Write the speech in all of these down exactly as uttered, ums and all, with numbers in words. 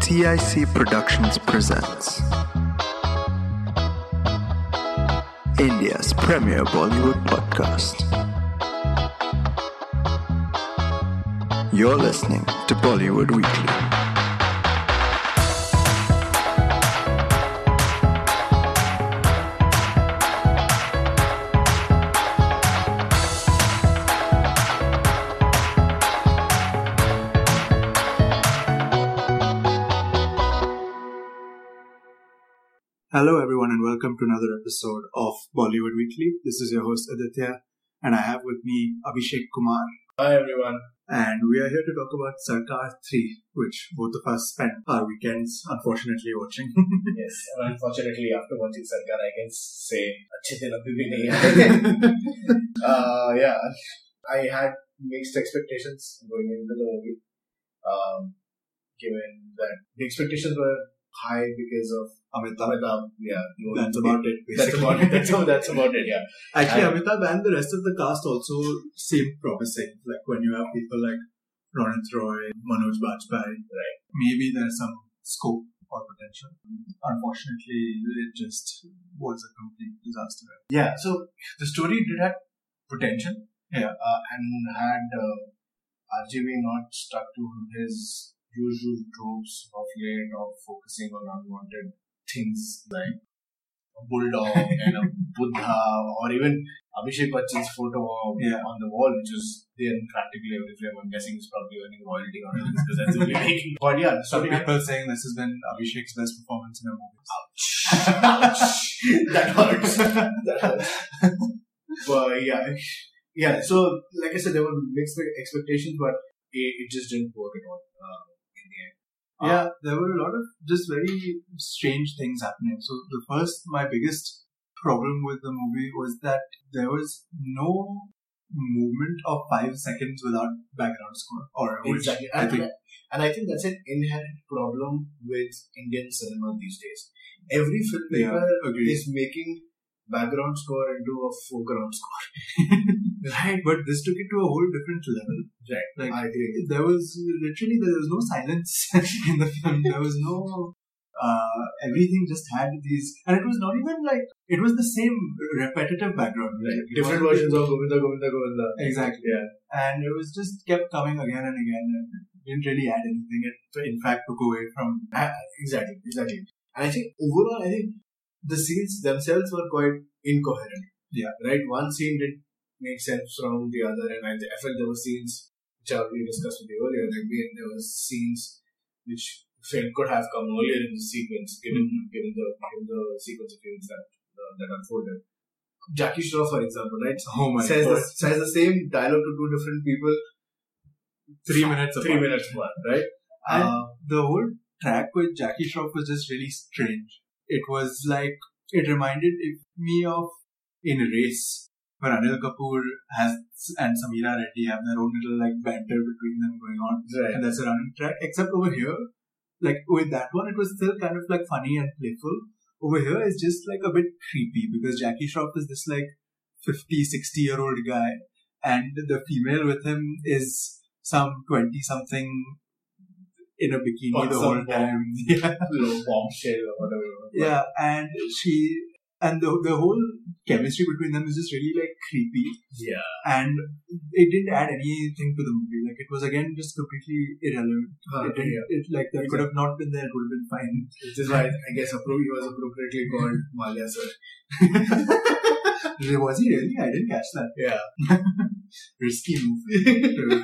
T I C Productions presents India's premier Bollywood podcast. You're listening to Bollywood Weekly. Hello everyone and welcome to another episode of Bollywood Weekly. This is your host Aditya and I have with me Abhishek Kumar. Hi everyone. And we are here to talk about Sarkar three, which both of us spent our weekends unfortunately watching. Yes, and unfortunately after watching Sarkar I can say अच्छे दिन अभी भी नहीं आए. uh, yeah, I had mixed expectations going into the movie. Um, given that the expectations were high because of Amitabh. Amitabh, yeah. That's about it, basically. That's about it. That's, that's about it, yeah. Actually, and, Amitabh and the rest of the cast also seemed promising. Like when you have people like Ronit Roy, Manoj Bajpayee, right. Maybe there's some scope or potential. Unfortunately, it just was a complete disaster. Yeah, so the story did have potential. Yeah. Uh, and had uh, R J V not stuck to his usual tropes of late of focusing on unwanted things like a bulldog and a Buddha or even Abhishek Bachchan's photo yeah. on the wall, which was there in practically every frame. I'm guessing he's probably earning royalty on it because that's the making. But yeah, some people saying this has been Abhishek's best performance in a movie. Ouch! Ouch! That hurts. That hurts. But yeah, yeah. So like I said, there were mixed expectations, but it, it just didn't work at all. Uh, Yeah, there were a lot of just very strange things happening. So the first, my biggest problem with the movie was that there was no movement of five seconds without background score. Or exactly. I and, think, and I think that's an inherent problem with Indian cinema these days. Every filmmaker yeah, is making background score into a foreground score. Right, but this took it to a whole different level. Right, like I agree. There was literally there was no silence in the film. There was no uh, everything just had these, and it was not even like it was the same repetitive background. Right, like, different versions of Govinda, Govinda, Govinda. Exactly. Yeah, and it was just kept coming again and again, and didn't really add anything. It in fact took away from uh, exactly, exactly. And I think overall, I think the scenes themselves were quite incoherent. Yeah. Right? One scene did make sense from the other, and I, I felt there were scenes which I already discussed with you earlier. Like there were scenes which felt could have come earlier in the sequence, given mm-hmm. given the given the sequence of events that uh, that unfolded. Jackie Shroff, for example, right? Oh my says God. the, says the same dialogue to two different people. Three minutes Three apart. minutes apart, right? And uh, the whole track with Jackie Shroff was just really strange. It was like, it reminded me of in Race, where Anil Kapoor has and Sameera Reddy have their own little like banter between them going on. Right. And that's a running track. Except over here, like with that one, it was still kind of like funny and playful. Over here, it's just like a bit creepy because Jackie Shroff is this like fifty, sixty year old guy, and the female with him is some twenty something in a bikini Or the whole time. Yeah. Little bombshell or whatever. Yeah, and she, and the the whole chemistry between them is just really like creepy. Yeah. And it didn't add anything to the movie. Like it was again just completely irrelevant. Uh, it, didn't, yeah. it like that exactly. could have not been there, it would have been fine. Which is why I guess appro- he was appropriately called Malia sir. Was he really? I didn't catch that. Yeah. Risky move to,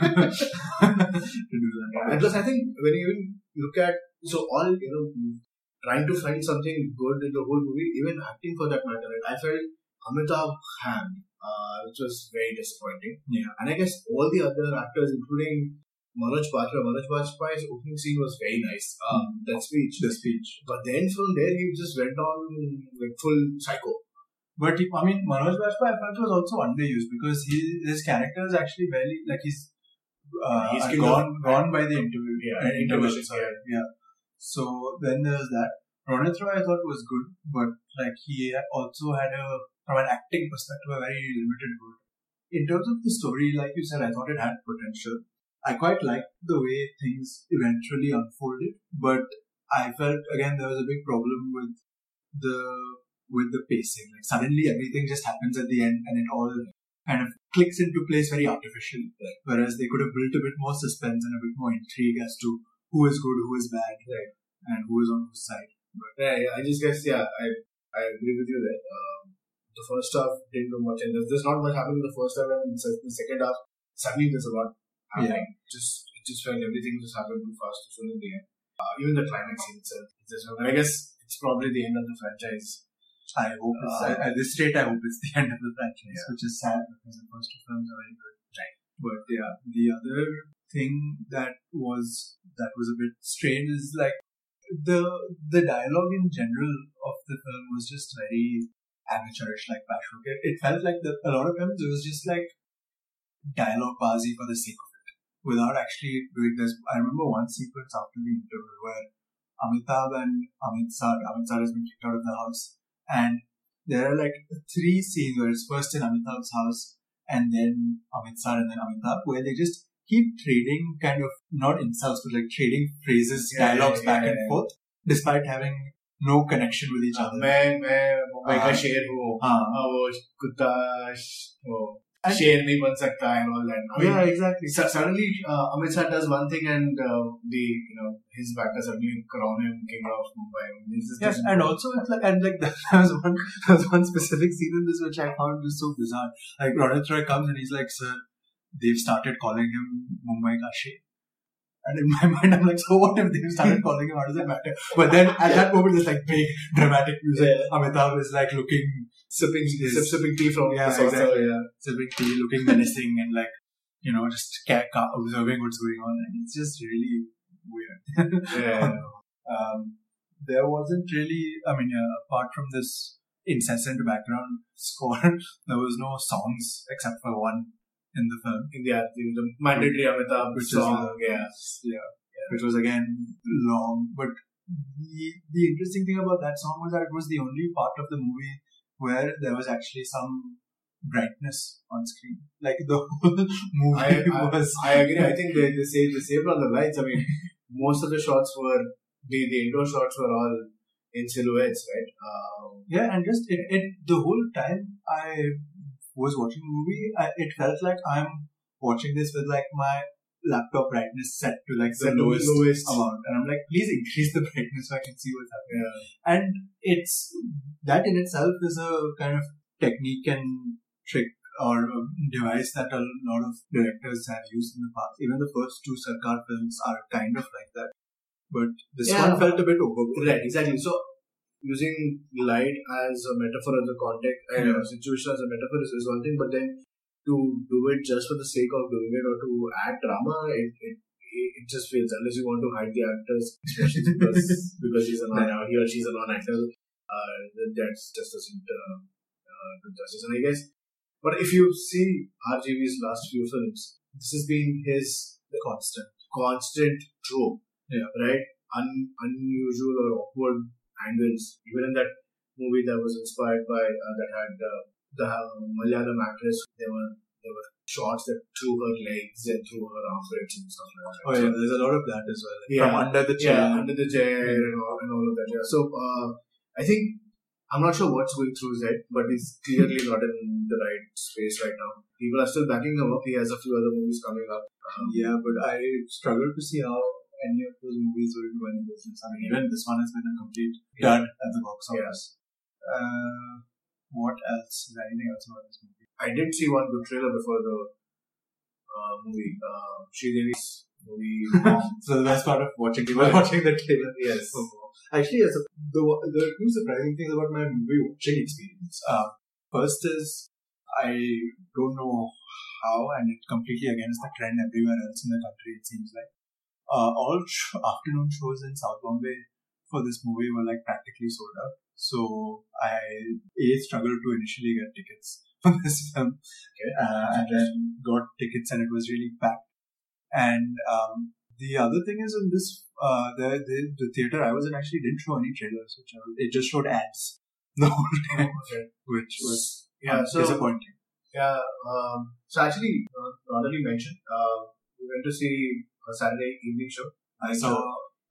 to do that. And plus, I think when you even look at, so all, you know, trying to find something good in the whole movie, even acting for that matter, right? I felt Amitabh hammed, uh, which was very disappointing. Yeah. And I guess all the other actors, including Manoj Bajpayee, Manoj Bajpayee's opening scene was very nice. Um, that speech. The speech. But then from there, he just went on like full psycho. But he, I mean, Manoj Bajpayee I felt was also underused because he, his character is actually very, like he's, uh, he's gone, gone by the interview. Yeah, uh, interview. sorry. Yeah. So then there's that. Ronit Roy I thought was good, but like he also had a, from an acting perspective, a very limited good. In terms of the story, like you said, I thought it had potential. I quite liked the way things eventually unfolded, but I felt again there was a big problem with the with the pacing. Like suddenly everything just happens at the end and it all kind of clicks into place very artificially. Right. Whereas they could have built a bit more suspense and a bit more intrigue as to who is good, who is bad, Right. and who is on whose side. But Yeah, yeah, I just guess, yeah, I I agree with you there. Um, the first half didn't do much, and there's, there's not much happening in the first half, and in the second half, suddenly there's a lot happening. Just it just felt everything just happened too fast, too soon in the end. Uh, even the climax scene itself. It's just, and I guess it's probably the end of the franchise. I hope it's, Uh, at this rate, I hope it's the end of the franchise, Yeah. which is sad because the first two films are very good. Right. But yeah, the other thing that was that was a bit strange is like the the dialogue in general of the film was just very amateurish, like Patchwork. It, it felt like the, a lot of times it was just like dialogue bazi for the sake of it, without actually doing this. I remember one sequence after the interval where Amitabh and Amit Sar, Amit Sar has been kicked out of the house, and there are like three scenes where it's first in Amitabh's house, and then Amit Sar, and then Amitabh, where they just keep trading kind of, not insults, but like trading phrases, Yeah, dialogues yeah, back yeah, and yeah. forth, despite having no connection with each other. मैं मैं मुंबई का हाँ. शेर हूँ हाँ. हाँ, वो कुत्ता श- वो And- शेर नहीं बन सकता and all that. I mean, Yeah, exactly. su- suddenly uh, Amit Shah does one thing and uh, the you know his backers suddenly crown him king of Mumbai. I mean, this is Yes, just- and also it's like, and like there was one, there was one specific scene in this which I found just so bizarre. Like Ronit Roy comes and he's like, "Sir, they've started calling him Mumbai ka Sheikh." And in my mind, I'm like, so what if they've started calling him? How does it matter? But then at that moment, there's like big dramatic music. Yeah. Amitabh is like looking, sipping His- sip, sipping tea from Yeah, the saucer. exactly. Yeah. sipping tea, looking menacing, and like, you know, just ca- ca- observing what's going on. And it's just really weird. Yeah. um, there wasn't really, I mean, yeah, apart from this incessant background score, there was no songs except for one in the film. In the, the, the mandatory Amitabh Which is, song. uh, yeah. Yeah, which was again long. But the, the interesting thing about that song was that it was the only part of the movie where there was actually some brightness on screen. Like the whole movie I, I, was. I agree. I think they, they saved, they saved on the lights. I mean, most of the shots were, the, the indoor shots were all in silhouettes, right? Um, Yeah, and just it, it the whole time I was watching the movie, I, it felt like I'm watching this with like my laptop brightness set to like the Set to lowest, lowest. amount, and I'm like, please increase the brightness so I can see what's happening. yeah. And it's that in itself is a kind of technique and trick or a device that a lot of directors have used in the past. Even the first two Sarkar films are kind of like that, but this Yeah. one felt a bit overboard. Right, exactly. So, using light as a metaphor of the context and Yeah. situation as a metaphor is, is one thing, but then to do it just for the sake of doing it or to add drama, it it, it just fails unless you want to hide the actors, especially because because he's a non he or she's a non-actor. Uh, that that just doesn't uh, uh, do justice. And I guess, but if you see R G V's last few films, this has been his Constant. constant trope. Yeah. Right? Un- unusual or awkward angles. Even in that movie that was inspired by, uh, that had uh, the uh, Malayalam actress, there were there were shots that threw her legs and threw her armpits and stuff like that. Oh yeah, there's a lot of that as well. Yeah. From under the chair. Yeah, under the chair and all, and all of that. Yeah. So, uh, I think, I'm not sure what's going through his head, but he's clearly not in the right space right now. People are still backing him up. He has a few other movies coming up. Um, Yeah, but I struggle to see how any of those movies will do any business. I mean, even this one has been a complete Yeah. dud at the box office. Uh, what else? Is there anything else about this movie? I did see one good trailer before the uh, movie. Uh, Sridevi's movie. So the best part of watching people Right. watching the trailer. Yes. Actually, yes, the the two surprising things about my movie watching experience. Uh, first is I don't know how, and it completely against the trend everywhere else in the country. It seems like uh, all sh- afternoon shows in South Bombay for this movie were like practically sold out. So I a struggled to initially get tickets for this film, Okay. uh, and then got tickets, and it was really packed. And um, the other thing is in this, uh, the, the the theater I was in actually didn't show any trailers, which I, it just showed ads the whole time, Okay. which was Yeah. uh, So disappointing. yeah. Um, so actually, uh, Ronald mentioned uh, we went to see a Saturday evening show. I saw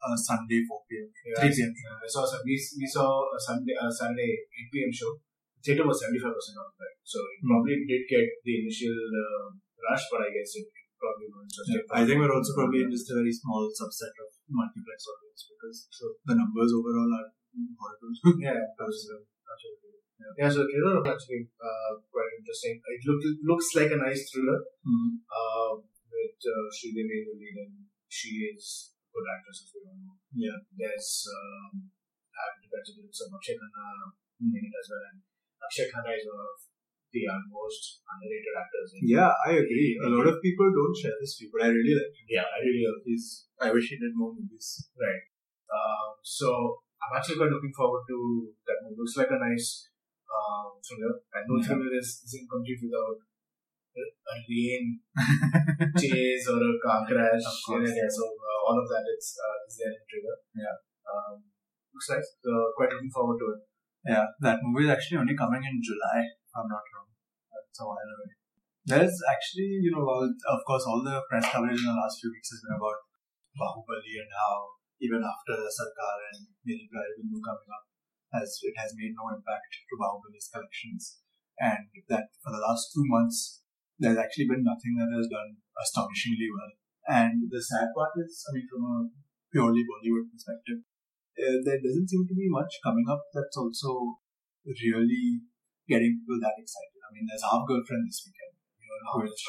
uh, Sunday four p.m. Yeah, three p.m. Yeah, I saw some, we, we saw a Sunday uh, Saturday eight p.m. show. The theater was seventy-five percent occupied, so it Hmm. probably did get the initial uh, rush, but I guess it probably won't sustain. I think we're also probably in just a very small subset of multiplex audience because so the numbers overall are horrible. Yeah, absolutely. absolutely. Yeah. yeah, so the trailer was actually uh, quite interesting. It, look, it looks like a nice thriller Mm. uh, with uh, Sridevi in the lead, and she is a good actress, as we all know. Yeah. There's um, I have to consider some Akshay Khanna in it as well, and Akshay Khanna is one of the most underrated actors. In Yeah, I agree. A lot of people don't share this view, but I really like him. yeah, I really love He's, I wish he did more movies. Right. Um, so I'm actually quite looking forward to that movie. Looks like a nice um, thriller. And no Yeah. thriller is, is incomplete without a, a rain chase or a car crash. Of course. Yeah, so uh, all of that is, uh, is there in the trailer. Yeah. Um, looks nice. So quite looking forward to it. Yeah, that movie is actually only coming in July, if I'm not wrong. That's a while away. There's actually, you know, all, of course, all the press coverage in the last few weeks has been about Bahubali and how even after the Sarkar and Meri Pyari Bindu coming up, has it has made no impact to Bahubali's collections. And that for the last two months, there's actually been nothing that has done astonishingly well. And the sad part is, I mean, from a purely Bollywood perspective, uh, there doesn't seem to be much coming up that's also really getting people that excited. I mean, there's Half Girlfriend this weekend, which,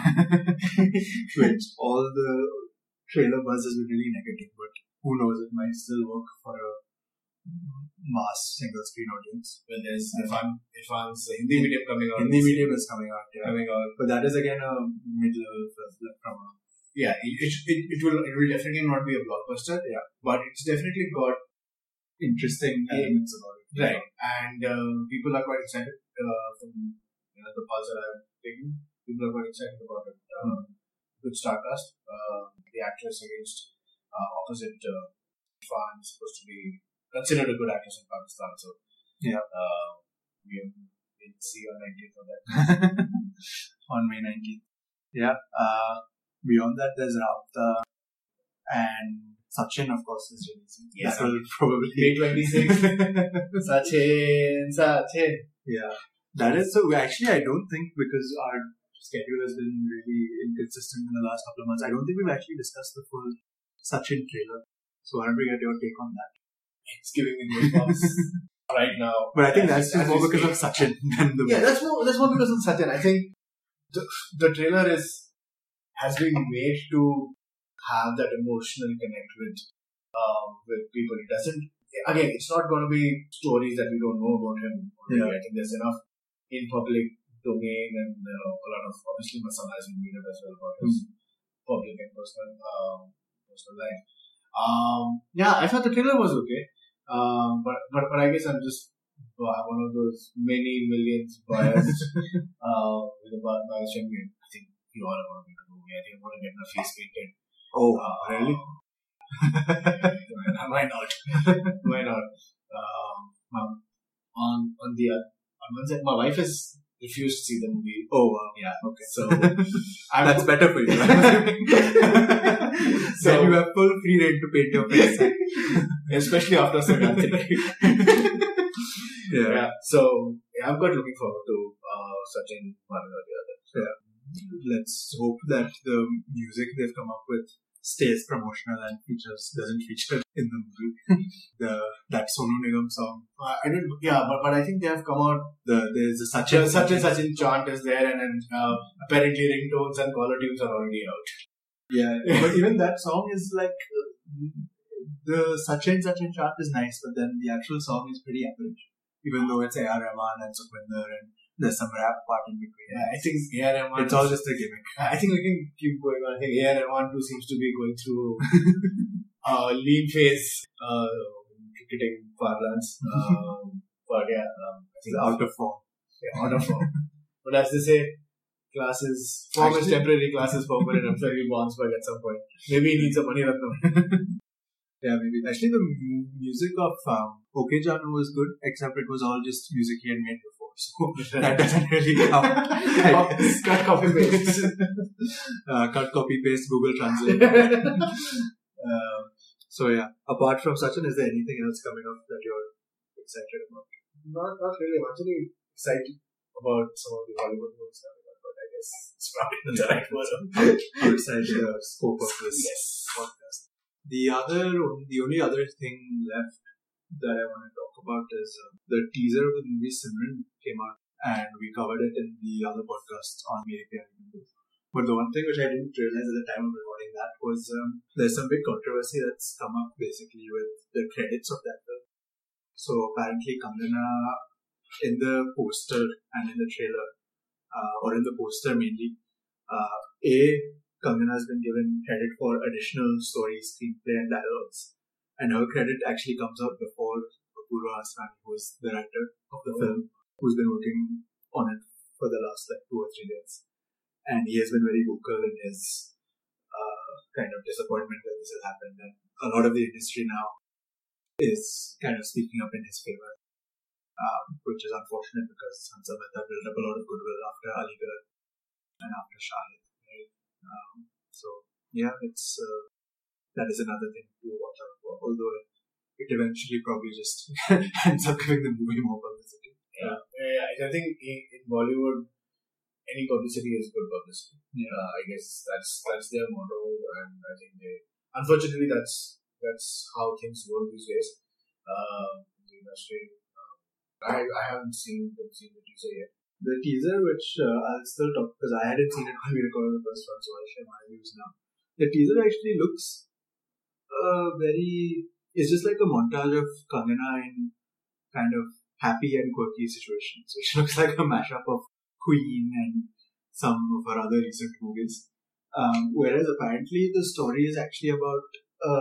which all the trailer buzz has been really negative, but who knows, it might still work for a mass single screen audience. Well, there's Irfan, Irfan's Hindi medium coming out. Hindi medium is coming out, yeah. Coming out. But that is again a mid-level film from a Yeah, it, it, it, it will it will definitely not be a blockbuster. Yeah. But it's definitely got interesting Yeah. elements about it. right, and um, people are quite excited uh, from you know the pulse that I've taken. People are quite excited about it. Um, Good star cast. Uh, the actress against uh, opposite uh, Irfan is supposed to be considered a good actress in Pakistan. So Yeah. uh, we will see on nineteenth of that. On May nineteenth. Yeah. Uh, beyond that, there's Rabta and Sachin, of course, is releasing. Yeah. This will probably May twenty-sixth. Sachin, Sachin. Yeah. That is so. Actually, I don't think because our schedule has been really inconsistent in the last couple of months. I don't think we've actually discussed the full Sachin trailer. So I want to get your take on that. It's giving me goosebumps right now. But I think As- that's as more we because speak. of Sachin than the Yeah, that's more that's more because of Sachin. I think the the trailer is has been made to have that emotional connect with um, with people. It doesn't again. It's not going to be stories that we don't know about him. Already. Yeah. I think there's enough in public domain and uh, a lot of obviously Masana has been made up as well about his public and personal um, personal life. Um, yeah, I thought the trailer was okay. Um, but, but but I guess I'm just uh, one of those many millions biased uh, with a bi- biased champion. I think we all are going to be the movie. I think I'm going to get my face painted. Oh, Uh, really? Why not? Why not? Um, um, on on the uh, on one side, my wife has refused to see the movie. Oh, wow. Yeah. Okay. So I'm That's better for you. so Then you have full free reign to paint your face. especially after Sankranti. Yeah. Yeah. So yeah, I'm quite looking forward to uh, Sachin one or the other. Yeah. Let's hope that the music they've come up with stays promotional and features doesn't feature in the movie. the that Sonu Nigam song. Uh, I don't. Yeah, but but I think they have come out. The there's a Sachin Sachin Sachin chant is there, and, and uh, apparently ringtones and caller tunes are already out. Yeah, but even that song is like uh, the Sachin Sachin chant is nice, but then the actual song is pretty average. Even though it's A R Rahman and Sukhwinder and there's some rap part in between. Yeah, I think A R Rahman. It's all just a gimmick. I think we can keep going on. I think A R Rahman too seems to be going through uh, lean phase, uh, cricketing parlance. Um, but yeah, um, I think It's out of form. yeah, out of form. But as they say, classes, form is Actually- temporary, class is permanent. I'm sure he'll bounce back at some point. Maybe he needs a money ratnam. Yeah, maybe. Actually, the mu- music of um, OK Janu was good, except it was all just music he had made before. So that doesn't really count. I guess. Cut copy paste. uh, cut, copy, paste, Google Translate. uh, So yeah, apart from Sachin, is there anything else coming up that you're excited about? Not, not really. I'm actually excited about some of the Hollywood movies coming up, but I guess it's probably not the right word. Outside the scope of this Yes. podcast. The other, the only other thing left that I want to talk about is uh, the teaser of the movie Simran came out, and we covered it in the other podcasts on Mere Pyare Hindu. But the one thing which I didn't realize at the time of recording that was um, there's some big controversy that's come up basically with the credits of that film. So apparently Kangana, in the poster and in the trailer, uh, or in the poster mainly, uh, A, Kangana has been given credit for additional story, screenplay and dialogues. And her credit actually comes out before Apurva Asrani, who is the director of the film, who's been working on it for the last like two or three years. And he has been very vocal in his uh, kind of disappointment that this has happened. And a lot of the industry now is kind of speaking up in his favor, um, which is unfortunate because Hansa Mehta built up a lot of goodwill after Aligarh and after Shahid. Right? Um, so, yeah, it's uh, that is another thing to watch out for, although it eventually probably just ends up giving the movie more publicity. Yeah, yeah I think in Bollywood, any publicity is good publicity. Yeah, uh, I guess that's that's their motto, and I think they, unfortunately, that's that's how things work these days uh, in the industry. Um, I I haven't seen seen the teaser yet. The teaser, which uh, I'll still talk because I hadn't seen it when we recorded the first one, so I'll share my views now. The teaser actually looks uh, very. It's just like a montage of Kangana in kind of happy and quirky situations, which looks like a mashup of Queen and some of her other recent movies. Um, whereas apparently the story is actually about a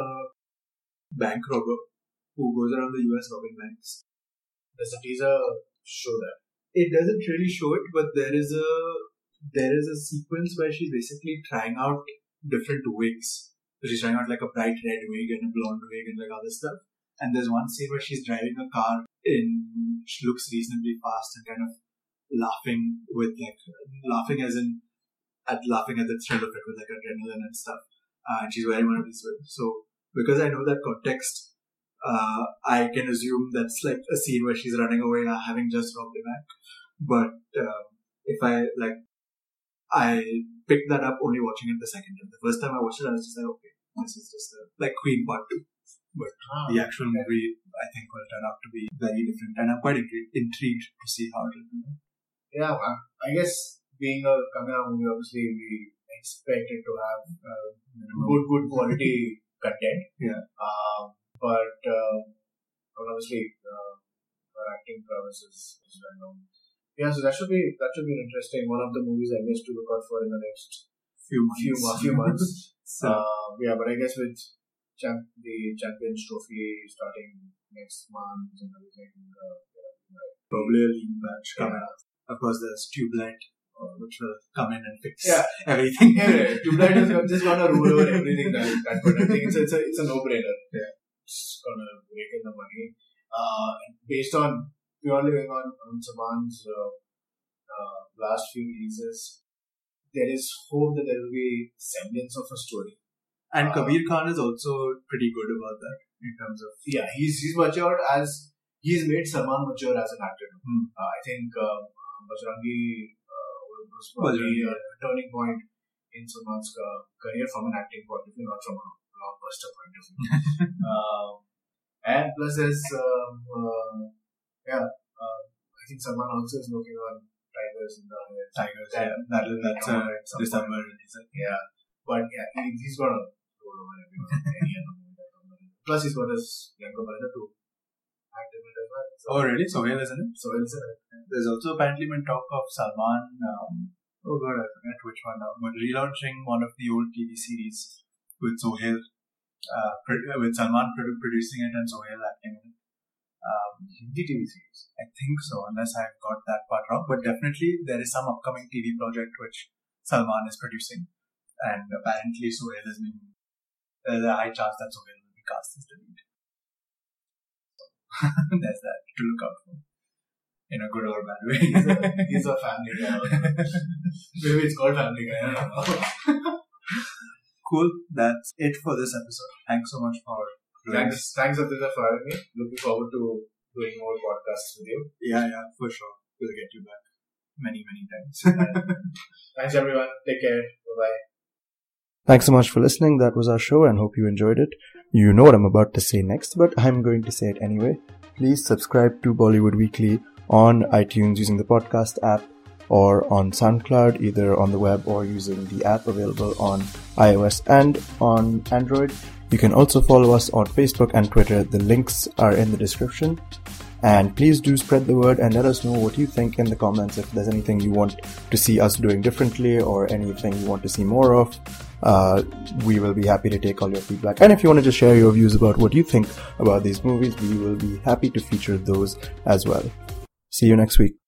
bank robber who goes around the U S robbing banks. Does the teaser show that? It doesn't really show it, but there is a there is a sequence where she's basically trying out different wigs. So she's trying out like a bright red wig and a blonde wig and like other stuff. And there's one scene where she's driving a car in, she looks reasonably fast and kind of laughing with like, laughing as in, at laughing at the thrill of it with like adrenaline and stuff. Uh, and she's wearing one of these wigs. So, because I know that context, uh, I can assume that's like a scene where she's running away uh, having just robbed a bank. But, um, if I, like, I picked that up only watching it the second time. The first time I watched it, I was just like, okay, this is just a, like Queen Part two. But ah, the actual okay. movie, I think, will turn out to be very different. And I'm quite intri- intrigued to see how it will turn out. Yeah, I guess being a Kangana movie, obviously, we expect it to have uh, good, good quality content. Yeah. Um, but, uh, obviously, uh, her acting prowess is, is well known. Yeah, so that should be that should be interesting. One of the movies I guess to look out for in the next few months. Few, few months. so. uh, yeah, but I guess with champ- the Champions Trophy starting next month and everything, uh, yeah, probably a lean batch coming up. Of course, there's Tubelight, uh, which will come in and fix yeah. everything. Yeah, Tubelight is just gonna rule over everything that that but I think it's a, it's a, it's a no-brainer. Yeah. It's gonna break in the money. Uh, based on purely going on, on Saman's uh, uh, last few releases, there is hope that there will be semblance of a story. And uh, Kabir Khan is also pretty good about that in terms of yeah, he's he's matured as he's made Salman mature as an actor. Hmm. Uh, I think uh, Bajrangi uh, was probably a turning point in Salman's uh, career from an acting point of view, not from a blockbuster point of view. uh, and plus, there's um, uh, yeah, uh, I think Salman also is working on Tigers in the Tigers. Yeah, that is that's uh, December release. Yeah, but yeah, he, he's got a roll over everyone. Any other movie that comes out. Plus, he's got his younger brother to act in it as well. So, oh, really? Sohail isn't it? Sohail is it. There's also apparently been talk of Salman. Um, oh god, I forget which one now. But relaunching one of the old T V series with Sohail, uh, with Salman produ- producing it and Sohail acting in it. Um, Hindi T V series. I think so, unless I've got that part wrong. But definitely there is some upcoming T V project which Salman is producing, and apparently Sohail is being. There's a high chance that Sohail will be cast as the lead. There's that to look out for. In a good or bad way. He's a, he's a family guy. Maybe it's called Family Guy. I don't know. Cool. That's it for this episode. Thanks so much for Right. Thanks, thanks, Satya, for having me. Looking forward to doing more podcasts with you. Yeah, yeah, for sure. We'll get you back many, many times. Thanks, everyone. Take care. Bye-bye. Thanks so much for listening. That was our show and hope you enjoyed it. You know what I'm about to say next, but I'm going to say it anyway. Please subscribe to Bollywood Weekly on iTunes using the podcast app or on SoundCloud, either on the web or using the app available on iOS and on Android. You can also follow us on Facebook and Twitter. The links are in the description. And please do spread the word and let us know what you think in the comments. If there's anything you want to see us doing differently or anything you want to see more of, uh, we will be happy to take all your feedback. And if you want to just share your views about what you think about these movies, we will be happy to feature those as well. See you next week.